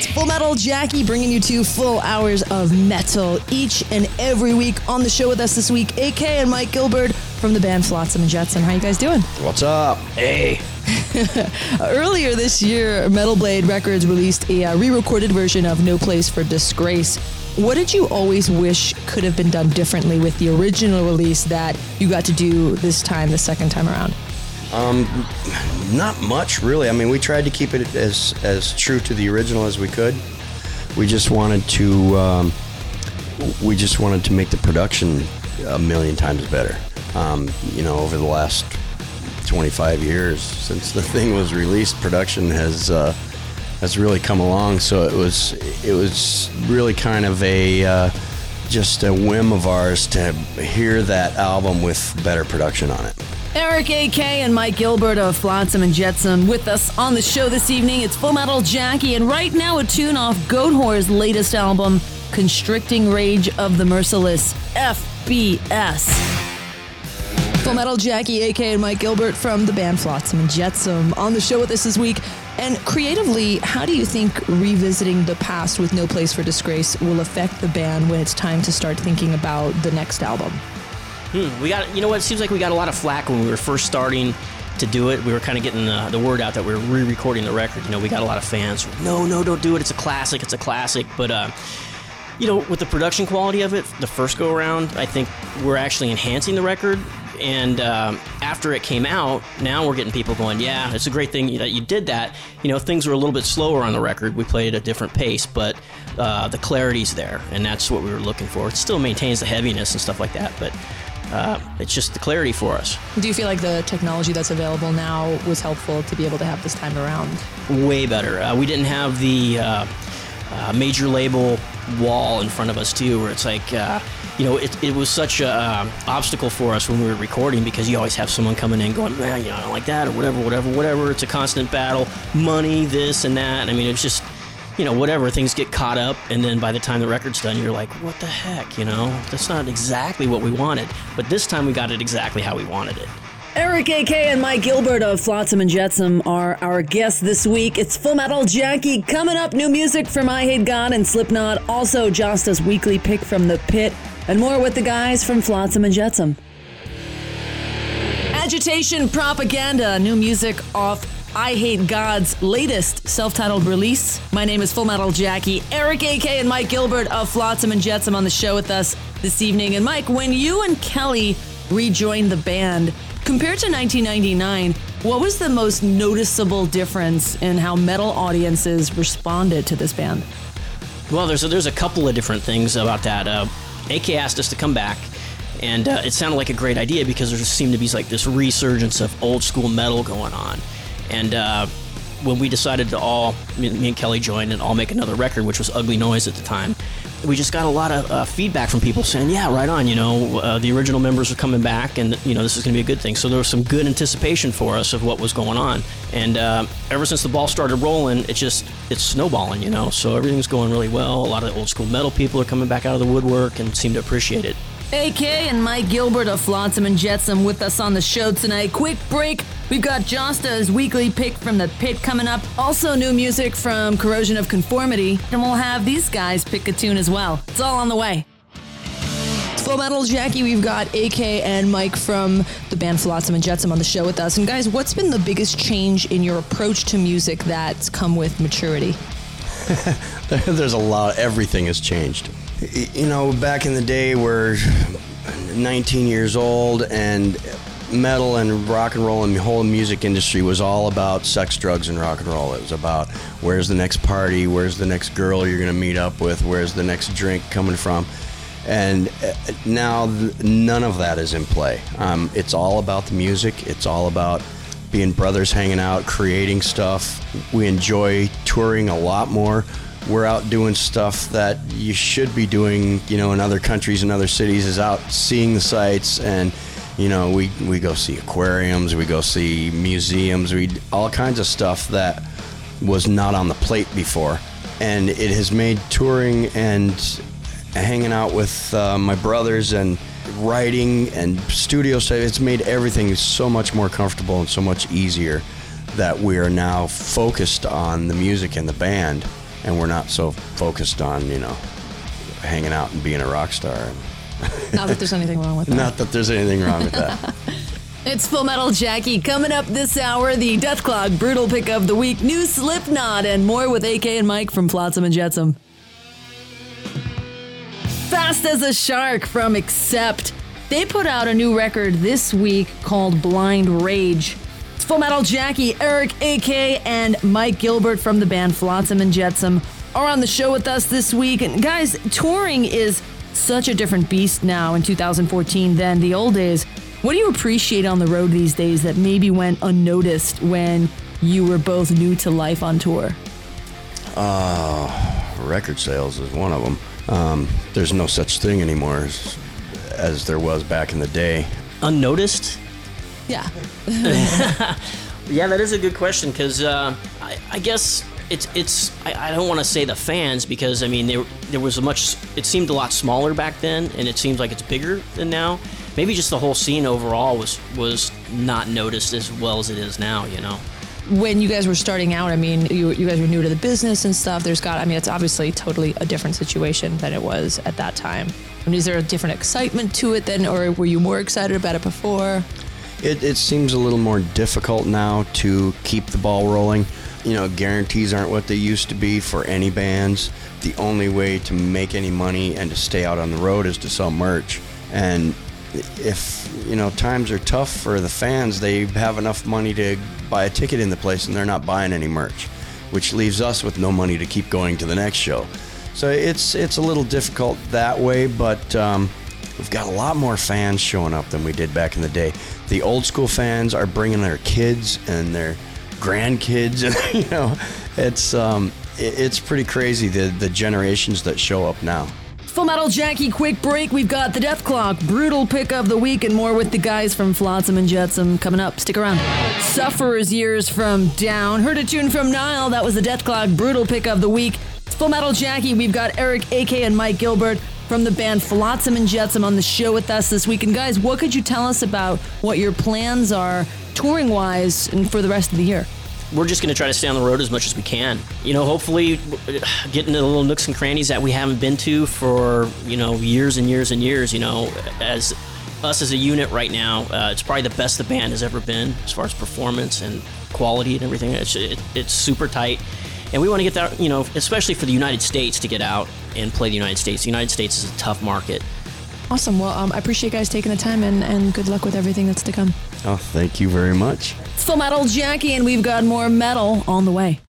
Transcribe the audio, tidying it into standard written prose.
Full Metal Jackie bringing you 2 full hours of metal each and every week. On the show with us this week, AK and Mike Gilbert from the band Flotsam and Jetsam. How you guys doing? What's up? Hey. Earlier this year, Metal Blade Records released a re-recorded version of No Place for Disgrace. What did you always wish could have been done differently with the original release that you got to do this time, the second time around? Not much, really. I mean, we tried to keep it as true to the original as we could. We just wanted to make the production a million times better. Over the last 25 years since the thing was released, production has really come along. So it was really kind of just a whim of ours to hear that album with better production on it. Eric AK and Mike Gilbert of Flotsam and Jetsam with us on the show this evening. It's Full Metal Jackie, and right now a tune off Goatwhore's latest album, Constricting Rage of the Merciless, FBS. Full Metal Jackie, AK and Mike Gilbert from the band Flotsam and Jetsam on the show with us this week. And creatively, how do you think revisiting the past with No Place for Disgrace will affect the band when it's time to start thinking about the next album? It seems like we got a lot of flack when we were first starting to do it. We were kind of getting the word out that we were re-recording the record. We got a lot of fans. No, don't do it. It's a classic. But, with the production quality of it, the first go around, I think we're actually enhancing the record. And after it came out, now we're getting people going, yeah, it's a great thing that you did that. Things were a little bit slower on the record. We played at a different pace, but the clarity's there, and that's what we were looking for. It still maintains the heaviness and stuff like that, but it's just the clarity for us. Do you feel like the technology that's available now was helpful to be able to have this time around? Way better. We didn't have the major label wall in front of us, too, where it's like... it was such a obstacle for us when we were recording, because you always have someone coming in going, I don't like that, or whatever. It's a constant battle. Money, this and that. I mean, it's just, whatever. Things get caught up, and then by the time the record's done, you're like, what the heck, That's not exactly what we wanted. But this time we got it exactly how we wanted it. Eric AK and Mike Gilbert of Flotsam and Jetsam are our guests this week. It's Full Metal Jackie. Coming up, new music from I Hate God and Slipknot. Also, Josta's weekly pick from the pit. And more with the guys from Flotsam and Jetsam. Agitation Propaganda, new music off I Hate God's latest self-titled release. My name is Full Metal Jackie. Eric AK and Mike Gilbert of Flotsam and Jetsam on the show with us this evening. And Mike, when you and Kelly rejoined the band, compared to 1999, what was the most noticeable difference in how metal audiences responded to this band? Well, there's a couple of different things about that. AK asked us to come back, and it sounded like a great idea because there just seemed to be like this resurgence of old school metal going on. And when we decided to me and Kelly joined and all make another record, which was Ugly Noise at the time, we just got a lot of feedback from people saying, yeah, right on, the original members are coming back, and this is going to be a good thing. So there was some good anticipation for us of what was going on. And ever since the ball started rolling, it's snowballing, so everything's going really well. A lot of the old school metal people are coming back out of the woodwork and seem to appreciate it. AK and Mike Gilbert of Flotsam and Jetsam with us on the show tonight. Quick break. We've got Josta's weekly pick from the pit coming up. Also new music from Corrosion of Conformity. And we'll have these guys pick a tune as well. It's all on the way. Full Metal Jackie, we've got AK and Mike from the band Flotsam and Jetsam on the show with us. And guys, what's been the biggest change in your approach to music that's come with maturity? There's a lot. Everything has changed. Back in the day, we're 19 years old, and metal and rock and roll and the whole music industry was all about sex, drugs, and rock and roll. It was about where's the next party, where's the next girl you're going to meet up with, where's the next drink coming from. And now none of that is in play. It's all about the music. It's all about being brothers hanging out, creating stuff. We enjoy touring a lot more. We're out doing stuff that you should be doing, in other countries and other cities, is out seeing the sights. And, we go see aquariums, we go see museums, all kinds of stuff that was not on the plate before. And it has made touring and hanging out with my brothers and writing and studio stuff, it's made everything so much more comfortable and so much easier that we are now focused on the music and the band and we're not so focused on, hanging out and being a rock star. Not that there's anything wrong with that. Not that there's anything wrong with that. It's Full Metal Jackie. Coming up this hour, the Deathclaw Brutal Pick of the Week, new Slipknot, and more with AK and Mike from Flotsam and Jetsam. Fast as a Shark from Accept. They put out a new record this week called Blind Rage. It's Full Metal Jackie, Eric, AK, and Mike Gilbert from the band Flotsam and Jetsam are on the show with us this week. And guys, touring is such a different beast now in 2014 than the old days. What do you appreciate on the road these days that maybe went unnoticed when you were both new to life on tour? Record sales is one of them. There's no such thing anymore as there was back in the day. Unnoticed? Yeah. Yeah, that is a good question, because I guess I don't want to say the fans, because I mean there was it seemed a lot smaller back then, and it seems like it's bigger than now. Maybe just the whole scene overall was not noticed as well as it is now, When you guys were starting out, I mean, you guys were new to the business and stuff. It's obviously totally a different situation than it was at that time. I mean, is there a different excitement to it then, or were you more excited about it before? It seems a little more difficult now to keep the ball rolling. Guarantees aren't what they used to be for any bands. The only way to make any money and to stay out on the road is to sell merch. And if, times are tough for the fans, they have enough money to buy a ticket in the place and they're not buying any merch, which leaves us with no money to keep going to the next show. So it's a little difficult that way, but we've got a lot more fans showing up than we did back in the day. The old school fans are bringing their kids and their grandkids, and it's pretty crazy the generations that show up now. Full Metal Jackie, quick break. We've got the Deathclaw Brutal Pick of the Week and more with the guys from Flotsam and Jetsam coming up. Stick around. Sufferer's Years from Down. Heard a tune from Nile. That was the Deathclaw Brutal Pick of the Week. It's Full Metal Jackie. We've got Eric, AK, and Mike Gilbert from the band Flotsam and Jetsam on the show with us this week. And guys, what could you tell us about what your plans are touring-wise and for the rest of the year? We're just going to try to stay on the road as much as we can. Hopefully get into the little nooks and crannies that we haven't been to for, years and years and years. As us as a unit right now, it's probably the best the band has ever been as far as performance and quality and everything. It's super tight. And we want to get that, especially for the United States, to get out and play the United States. The United States is a tough market. Awesome. Well, I appreciate you guys taking the time, and good luck with everything that's to come. Oh, thank you very much. It's Full Metal Jackie, and we've got more metal on the way.